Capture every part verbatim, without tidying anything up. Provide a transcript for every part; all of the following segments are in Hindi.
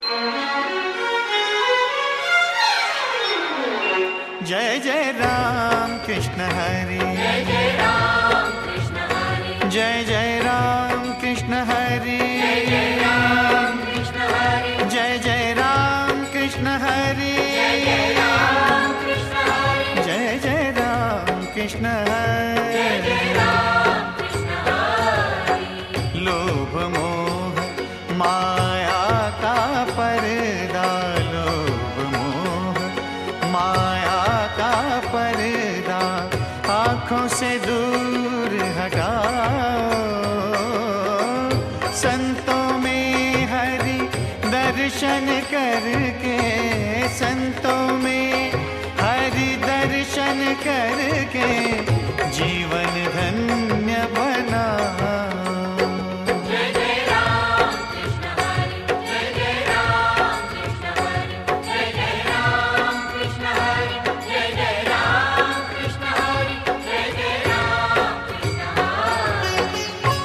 जय जय राम कृष्ण हरे, जय जय राम कृष्ण हरे, जय जय राम कृष्ण हरे, जय जय राम कृष्ण हरे, जय जय राम कृष्ण हरे, जय जय राम कृष्ण हरे, जय जय राम कृष्ण हरे। लोभ मोह माया का पर्दा, लोभ मोह माया का पर्दा आँखों से दूर हटाओ। संतों में हरि दर्शन करके, संतों में हरि दर्शन करके जीवन धन्य बनाओ। जय जय राम कृष्ण हरे, जय जय राम कृष्ण हरे, जय जय राम कृष्ण हरे, जय जय राम कृष्ण हरे, जय जय राम कृष्ण हरे।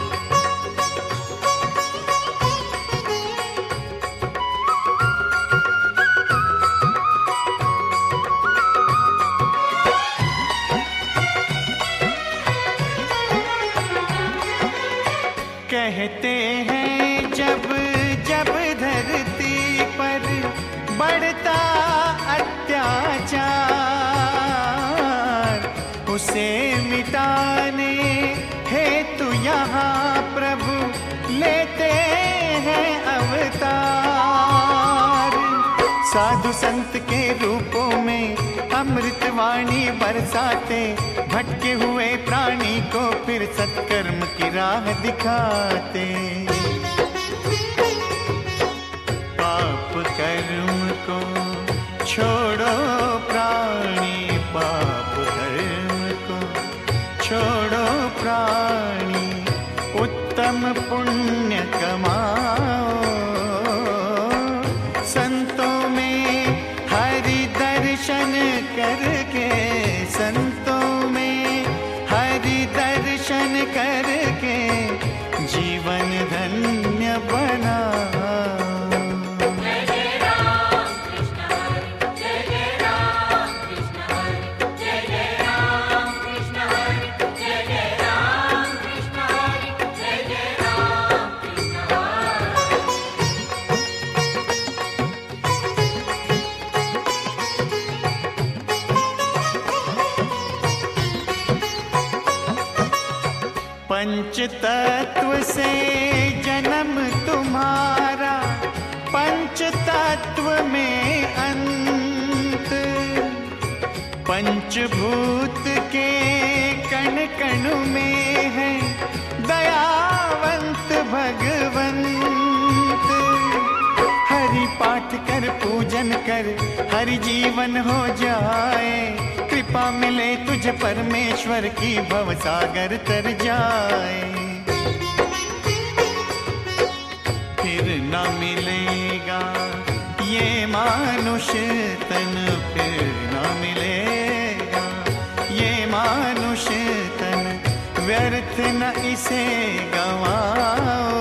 कहते हैं जब जब धरती पर बढ़ता अत्याचार, उसे मिटाने हेतु यहाँ प्रभु लेते हैं अवतार। साधु संत के रूपों में अमृतवाणी बरसाते, भटके हुए प्राणी को फिर सत्कर्म की राह दिखाते। पाप कर्म को छोड़ो प्राणी, पाप कर्म को छोड़ो प्राणी, उत्तम पुण्य कमाओ। संतों में हरि दर्शन करके, संतों में हरि दर्शन करके जीवन धन्य बनाओ। जय जय राम कृष्ण हरे, जय जय राम कृष्ण हरे, जय जय राम कृष्ण हरे, जय जय राम कृष्ण हरे, जय जय राम कृष्ण हरे। पंच तत्व से जन्म तुम्हारा, पंच तत्व में अंत, पंचभूत के कण कण में है दयावंत भगवंत। हरि पाठ कर पूजन कर हरि जीवन हो जाए, कृपा मिले तुझे परमेश्वर की भवसागर तर जाए। फिर न मिलेगा ये मानुष तन, फिर न मिलेगा ये मानुष तन, व्यर्थ न इसे गवाओ।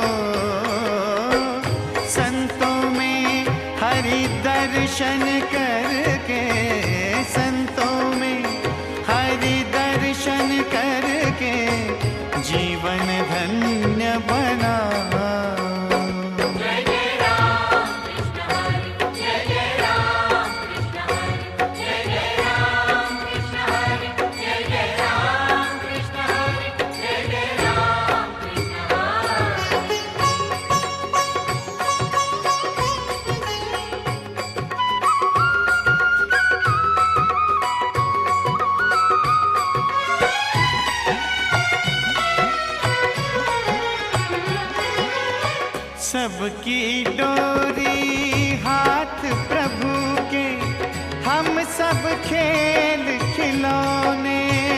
संतों में हरि दर्शन करके, संतों में हरि दर्शन करके जीवन धन्य बनाओ। जय जय राम कृष्ण हरे, जय जय राम कृष्ण हरे, जय जय राम कृष्ण हरे, जय जय राम कृष्ण हरे, जय जय राम कृष्ण हरे। सबकी डोरी हाथ प्रभु के, हम सब खेल खिलौने,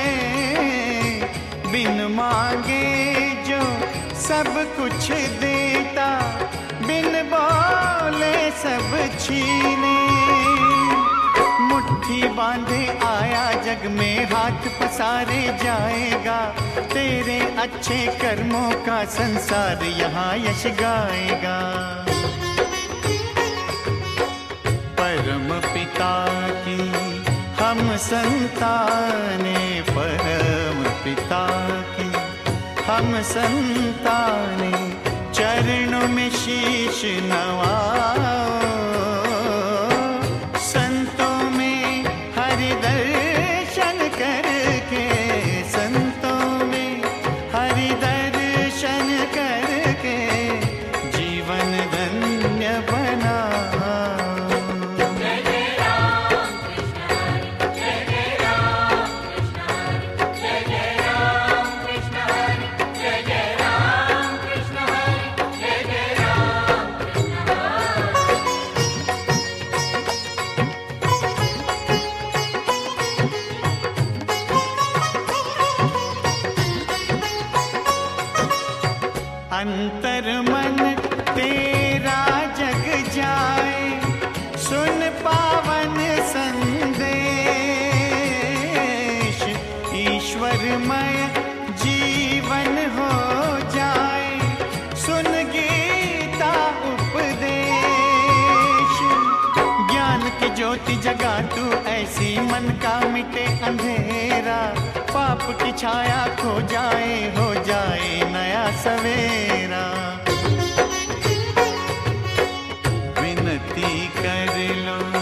बिन मांगे जो सब कुछ देता, बिन बोले सब छीने। मुट्ठी बांधे आया जग में, हाथ पसारे जाएगा, तेरे अच्छे कर्मों का संसार यहाँ यश गाएगा। परम पिता की हम संताने, परम पिता की हम संताने, चरणों में शीश नवाओ। संतों में हरि दर्शन करके, संतों में हरि दर्शन करके जीवन धन्य बना। जय जय राम कृष्ण हरि, जय जय राम कृष्ण हरि, जय जय राम कृष्ण हरि, जय जय राम कृष्ण हरि, जय जय राम कृष्ण अंतर मन तेरा जग जाए, सुन पावन संदेश। ईश्वरमय जीवन हो जाए, सुन गीता उपदेश। ज्ञान की ज्योति जगा तू ऐसी, मन का मिटे अंधेरा। पाप की छाया खो जाए, हो जाए नया सवेरा। विनती कर लो